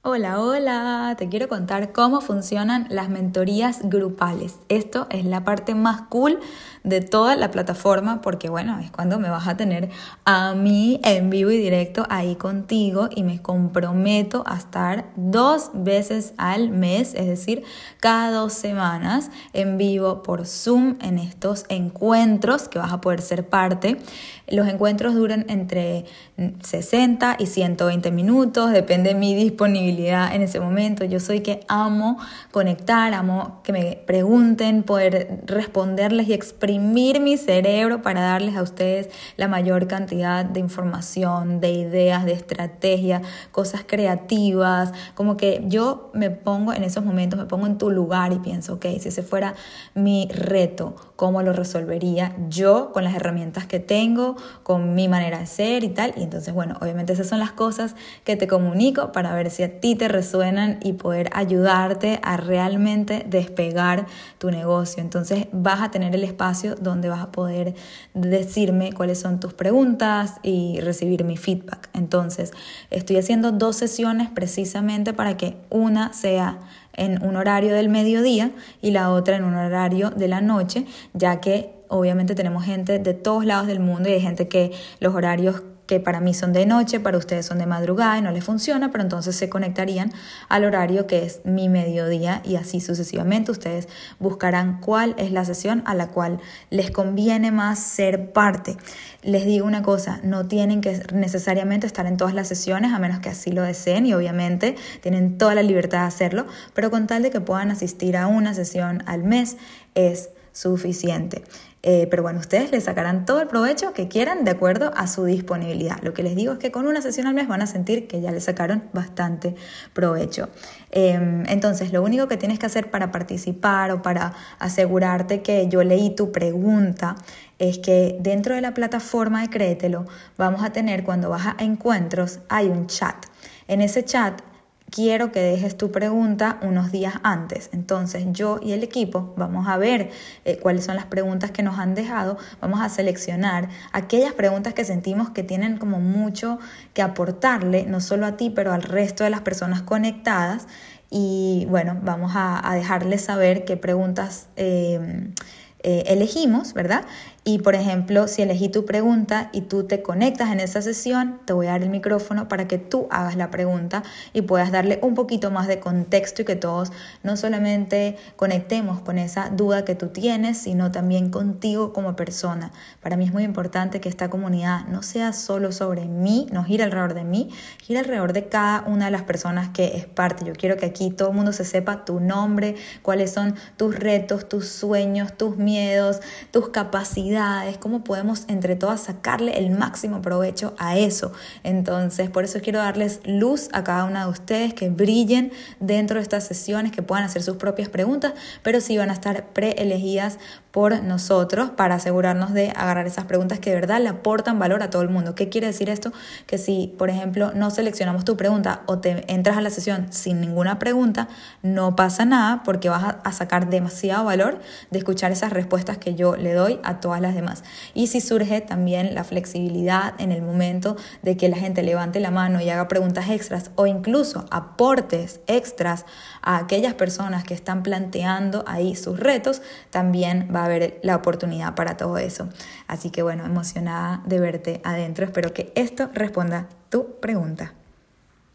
Hola, hola, te quiero contar cómo funcionan las mentorías grupales. Esto es la parte más cool de toda la plataforma porque bueno, es cuando me vas a tener a mí en vivo y directo ahí contigo y me comprometo a estar 2 veces al mes, es decir, cada 2 semanas en vivo por Zoom en estos encuentros que vas a poder ser parte. Los encuentros duran entre 60 y 120 minutos, depende de mi disponibilidad en ese momento. Yo soy que amo conectar, amo que me pregunten, poder responderles y exprimir mi cerebro para darles a ustedes la mayor cantidad de información, de ideas, de estrategia, cosas creativas. Como que yo me pongo en esos momentos, me pongo en tu lugar y pienso, ok, si ese fuera mi reto, ¿cómo lo resolvería yo con las herramientas que tengo, con mi manera de ser y tal? Y entonces, bueno, obviamente esas son las cosas que te comunico para ver si a ti te resuenan y poder ayudarte a realmente despegar tu negocio. Entonces vas a tener el espacio donde vas a poder decirme cuáles son tus preguntas y recibir mi feedback. Entonces estoy haciendo 2 sesiones precisamente para que una sea en un horario del mediodía y la otra en un horario de la noche, ya que obviamente tenemos gente de todos lados del mundo y hay gente que los horarios que para mí son de noche, para ustedes son de madrugada y no les funciona, pero entonces se conectarían al horario que es mi mediodía y así sucesivamente. Ustedes buscarán cuál es la sesión a la cual les conviene más ser parte. Les digo una cosa, no tienen que necesariamente estar en todas las sesiones a menos que así lo deseen y obviamente tienen toda la libertad de hacerlo, pero con tal de que puedan asistir a una sesión al mes es suficiente. Pero bueno, ustedes le sacarán todo el provecho que quieran de acuerdo a su disponibilidad. Lo que les digo es que con una sesión al mes van a sentir que ya le sacaron bastante provecho. Entonces, lo único que tienes que hacer para participar o para asegurarte que yo leí tu pregunta es que dentro de la plataforma de Créetelo vamos a tener, cuando vas a encuentros, hay un chat. En ese chat quiero que dejes tu pregunta unos días antes. Entonces yo y el equipo vamos a ver cuáles son las preguntas que nos han dejado. Vamos a seleccionar aquellas preguntas que sentimos que tienen como mucho que aportarle, no solo a ti, pero al resto de las personas conectadas. Y bueno, vamos a dejarles saber qué preguntas elegimos, ¿verdad? Y por ejemplo, si elegí tu pregunta y tú te conectas en esa sesión, te voy a dar el micrófono para que tú hagas la pregunta y puedas darle un poquito más de contexto y que todos no solamente conectemos con esa duda que tú tienes, sino también contigo como persona. Para mí es muy importante que esta comunidad no sea solo sobre mí, no gira alrededor de mí, gira alrededor de cada una de las personas que es parte. Yo quiero que aquí todo el mundo se sepa tu nombre, cuáles son tus retos, tus sueños, tus miedos, tus capacidades, cómo podemos entre todas sacarle el máximo provecho a eso. Entonces, por eso quiero darles luz a cada una de ustedes, que brillen dentro de estas sesiones, que puedan hacer sus propias preguntas, pero sí van a estar preelegidas por nosotros para asegurarnos de agarrar esas preguntas que de verdad le aportan valor a todo el mundo. ¿Qué quiere decir esto? Que si, por ejemplo, no seleccionamos tu pregunta o te entras a la sesión sin ninguna pregunta, no pasa nada porque vas a sacar demasiado valor de escuchar esas respuestas que yo le doy a todas las demás. Y si surge también la flexibilidad en el momento de que la gente levante la mano y haga preguntas extras o incluso aportes extras a aquellas personas que están planteando ahí sus retos, también va a haber la oportunidad para todo eso. Así que bueno, emocionada de verte adentro. Espero que esto responda tu pregunta.